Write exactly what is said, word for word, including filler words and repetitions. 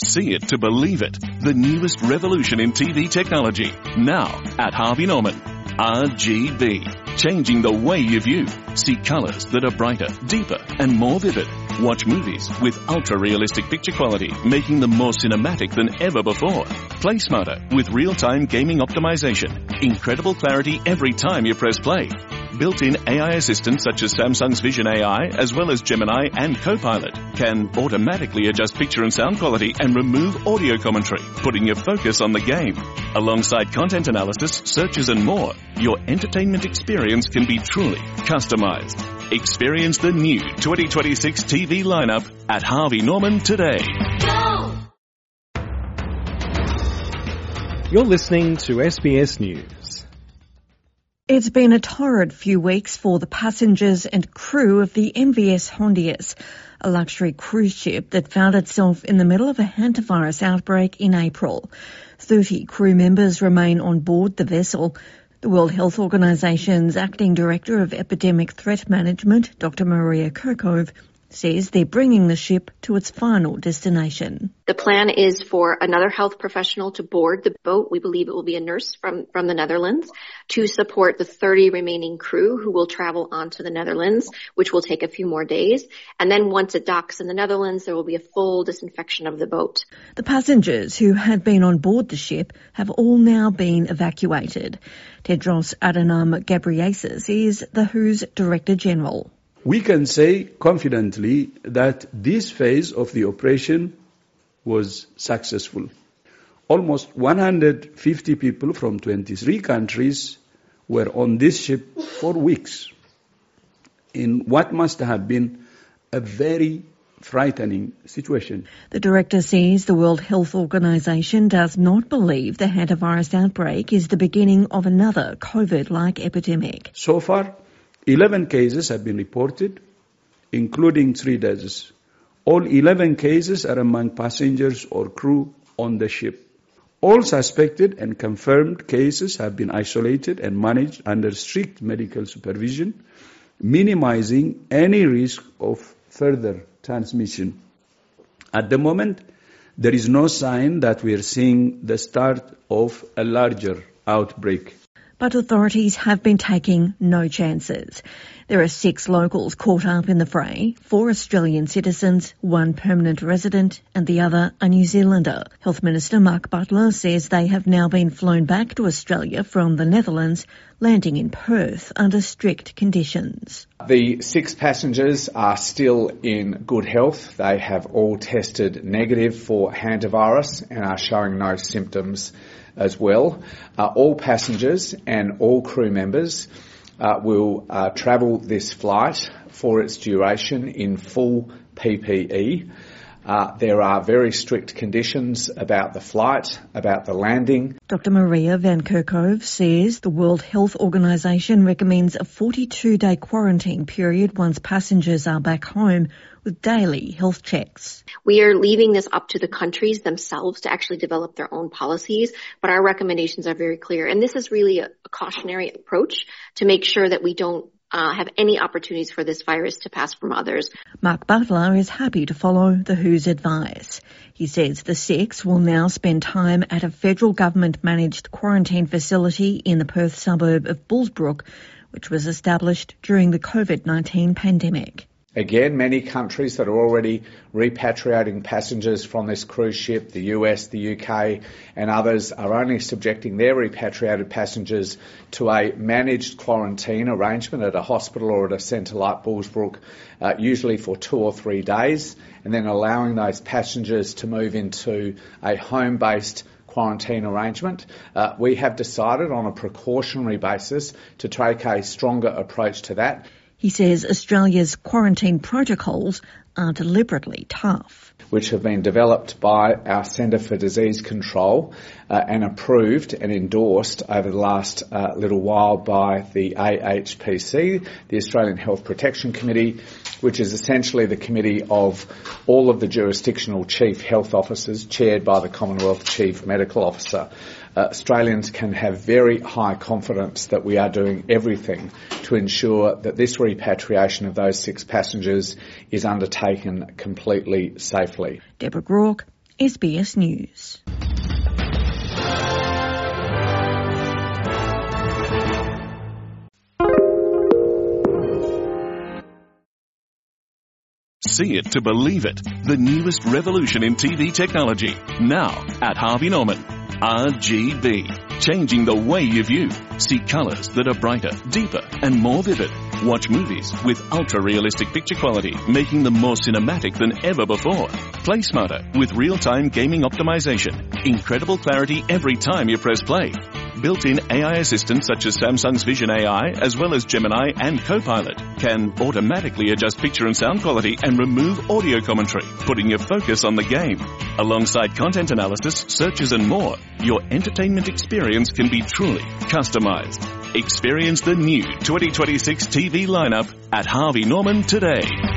see it to believe it. The newest revolution in T V technology. Now at Harvey Norman. R G B. Changing the way you view. See colours that are brighter, deeper and more vivid. Watch movies with ultra-realistic picture quality, making them more cinematic than ever before. Play smarter with real-time gaming optimization. Incredible clarity every time you press play. Built-in A I assistants such as Samsung's Vision A I, as well as Gemini and Copilot, can automatically adjust picture and sound quality and remove audio commentary, putting your focus on the game. Alongside content analysis, searches and more, your entertainment experience can be truly customized. Experience the new twenty twenty-six T V lineup at Harvey Norman today. Go! You're listening to S B S News. It's been a torrid few weeks for the passengers and crew of the M V S Hondius, a luxury cruise ship that found itself in the middle of a hantavirus outbreak in April. thirty crew members remain on board the vessel. The World Health Organization's Acting Director of Epidemic Threat Management, Doctor Maria Kirkove, says they're bringing the ship to its final destination. The plan is for another health professional to board the boat. We believe it will be a nurse from, from the Netherlands to support the thirty remaining crew who will travel on to the Netherlands, which will take a few more days. And then once it docks in the Netherlands, there will be a full disinfection of the boat. The passengers who had been on board the ship have all now been evacuated. Tedros Adhanom Ghebreyesus is the W H O's Director General. We can say confidently that this phase of the operation was successful. Almost one hundred fifty people from twenty-three countries were on this ship for weeks in what must have been a very frightening situation. The director says the World Health Organization does not believe the hantavirus outbreak is the beginning of another COVID-like epidemic. So far, eleven cases have been reported, including three deaths. All eleven cases are among passengers or crew on the ship. All suspected and confirmed cases have been isolated and managed under strict medical supervision, minimizing any risk of further transmission. At the moment, there is no sign that we are seeing the start of a larger outbreak. But authorities have been taking no chances. There are six locals caught up in the fray, four Australian citizens, one permanent resident and the other a New Zealander. Health Minister Mark Butler says they have now been flown back to Australia from the Netherlands, landing in Perth under strict conditions. The six passengers are still in good health. They have all tested negative for hantavirus and are showing no symptoms as well. Uh, all passengers and all crew members uh, will uh, travel this flight for its duration in full P P E. Uh, there are very strict conditions about the flight, about the landing. Doctor Maria Van Kerkhove says the World Health Organization recommends a forty-two day quarantine period once passengers are back home, with daily health checks. We are leaving this up to the countries themselves to actually develop their own policies, but our recommendations are very clear. And this is really a, a cautionary approach to make sure that we don't uh, have any opportunities for this virus to pass from others. Mark Butler is happy to follow the W H O's advice. He says the six will now spend time at a federal government-managed quarantine facility in the Perth suburb of Bullsbrook, which was established during the COVID nineteen pandemic. Again, many countries that are already repatriating passengers from this cruise ship, the U S, the U K and others, are only subjecting their repatriated passengers to a managed quarantine arrangement at a hospital or at a centre like Bullsbrook, uh, usually for two or three days, and then allowing those passengers to move into a home-based quarantine arrangement. Uh, we have decided on a precautionary basis to take a stronger approach to that. He says Australia's quarantine protocols are deliberately tough, which have been developed by our Centre for Disease Control uh, and approved and endorsed over the last uh, little while by the A H P C, the Australian Health Protection Committee, which is essentially the committee of all of the jurisdictional chief health officers chaired by the Commonwealth Chief Medical Officer. Uh, Australians can have very high confidence that we are doing everything to ensure that this repatriation of those six passengers is undertaken completely safely. Deborah Groark, S B S News. See it to believe it. The newest revolution in T V technology. Now at Harvey Norman. R G B. Changing the way you view. See colours that are brighter, deeper and more vivid. Watch movies with ultra-realistic picture quality, making them more cinematic than ever before. Play smarter with real-time gaming optimization. Incredible clarity every time you press play. Built-in A I assistants such as Samsung's Vision A I, as well as Gemini and Copilot, can automatically adjust picture and sound quality and remove audio commentary, putting your focus on the game. Alongside content analysis, searches and more, your entertainment experience can be truly customized. Experience the new twenty twenty-six T V lineup at Harvey Norman today.